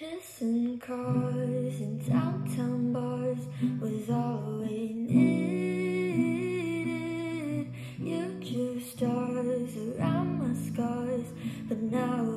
Kissing cars and downtown bars was all we needed. You drew stars around my scars, but now